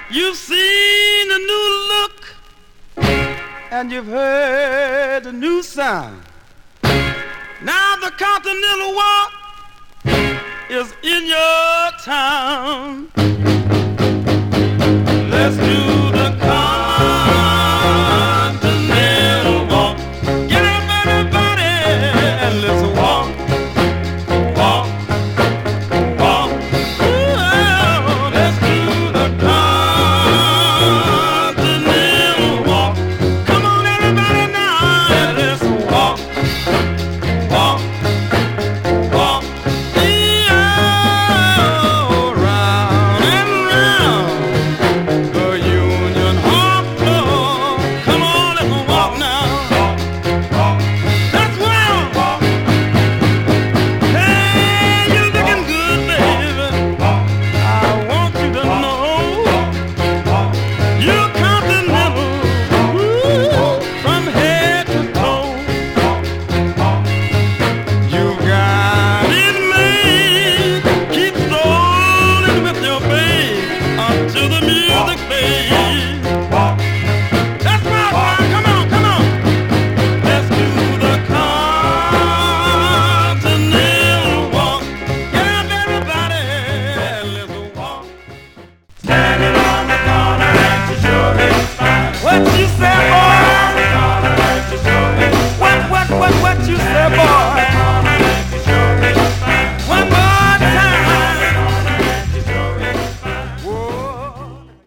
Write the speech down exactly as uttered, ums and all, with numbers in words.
You've seen the new look and you've heard the new sound. Now the Continental Walk is in your town. Let's do